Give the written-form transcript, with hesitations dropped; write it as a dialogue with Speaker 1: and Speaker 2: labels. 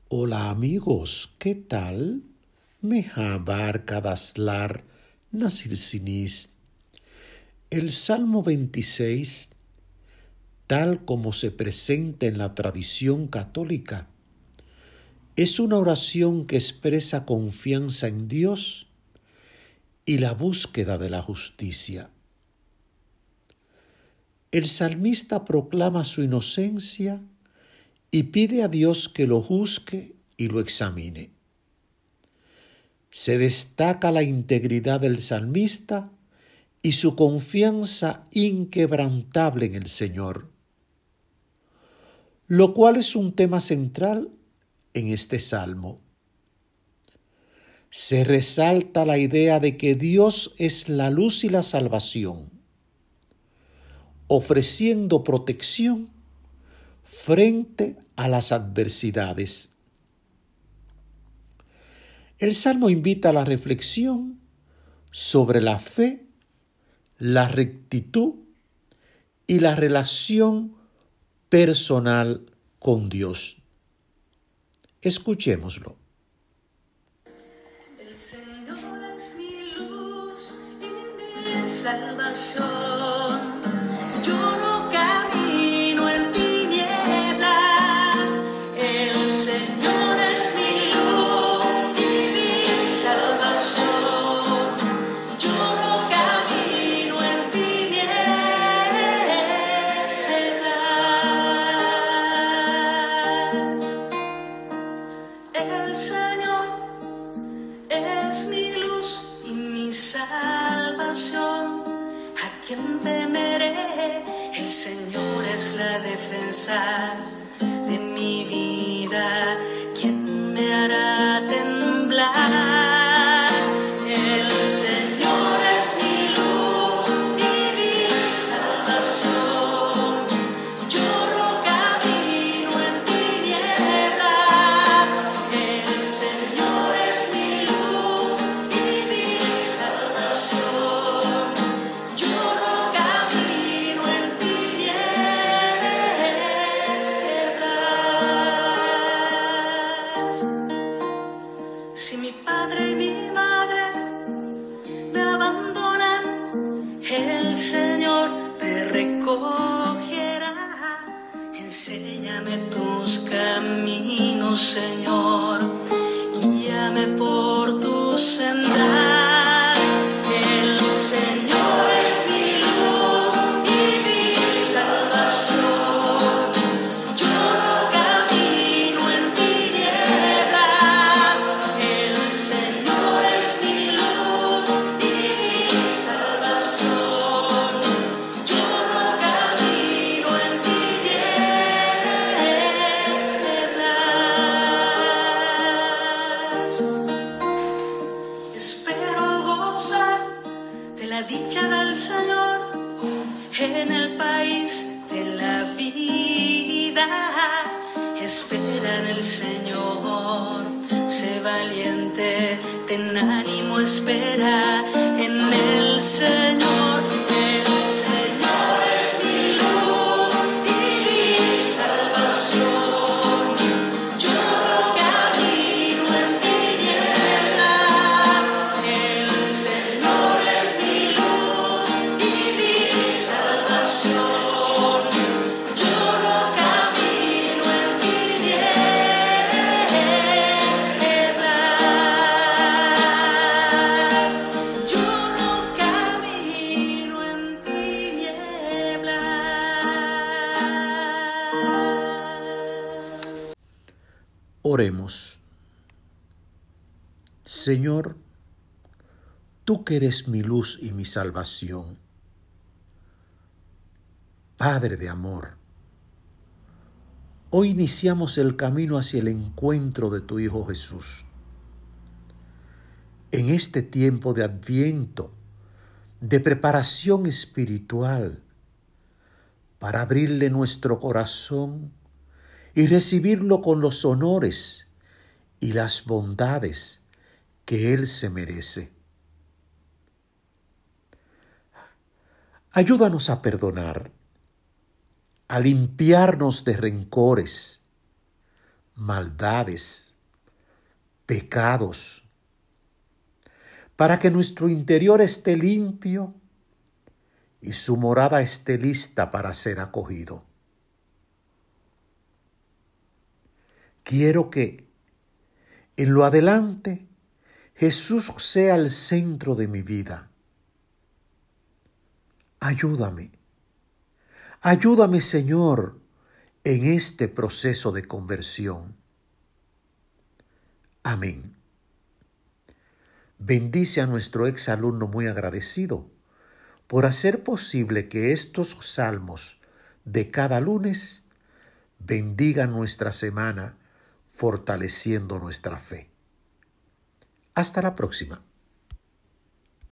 Speaker 1: Hola amigos, ¿qué tal? Mehabar Kadaslar Nasir Sinis. El Salmo 26, tal como se presenta en la tradición católica, es una oración que expresa confianza en Dios y la búsqueda de la justicia. El salmista proclama su inocencia y pide a Dios que lo juzgue y lo examine. Se destaca la integridad del salmista y su confianza inquebrantable en el Señor, lo cual es un tema central en este salmo. Se resalta la idea de que Dios es la luz y la salvación, ofreciendo protección frente a las adversidades. El Salmo invita a la reflexión sobre la fe, la rectitud y la relación personal con Dios. Escuchémoslo.
Speaker 2: El Señor es mi luz y mi salvación. Yo no camino en tinieblas. El Señor es mi luz y mi salvación. Yo no camino en tinieblas. El Señor es mi luz y mi salvación. ¿A quién temeré? El Señor es la defensa de mi vida. ¿Quién me hará temblar? El Señor es mi luz y mi salvación. Yo no camino en tinieblas. El Señor es mi luz y mi salvación. Yo no camino en tinieblas. Si mi padre y mi madre me abandonan, el Señor me recogerá. Enséñame tus caminos, Señor, guíame por tus sendas. El Señor es mi luz y mi salvación. Yo no camino en tinieblas. El Señor es mi luz y mi salvación. Yo no camino en tinieblas. Espero gozar de la dicha del Señor en el país de la vida. Espera en el Señor, sé valiente, ten ánimo, espera en el Señor. El Señor es mi luz y mi salvación. Yo no camino en tinieblas. El Señor es mi luz y mi salvación. Yo no camino en tinieblas. Yo no camino en tinieblas.
Speaker 1: Oremos. Señor, tú que eres mi luz y mi salvación, Padre de amor, hoy iniciamos el camino hacia el encuentro de tu Hijo Jesús. En este tiempo de Adviento, de preparación espiritual, para abrirle nuestro corazón y recibirlo con los honores y las bondades que Él se merece. Ayúdanos a perdonar, a limpiarnos de rencores, maldades, pecados, para que nuestro interior esté limpio y su morada esté lista para ser acogido. Quiero que en lo adelante Jesús sea el centro de mi vida. Ayúdame, ayúdame, Señor, en este proceso de conversión. Amén. Bendice a nuestro exalumno muy agradecido por hacer posible que estos salmos de cada lunes bendigan nuestra semana, fortaleciendo nuestra fe. Hasta la próxima.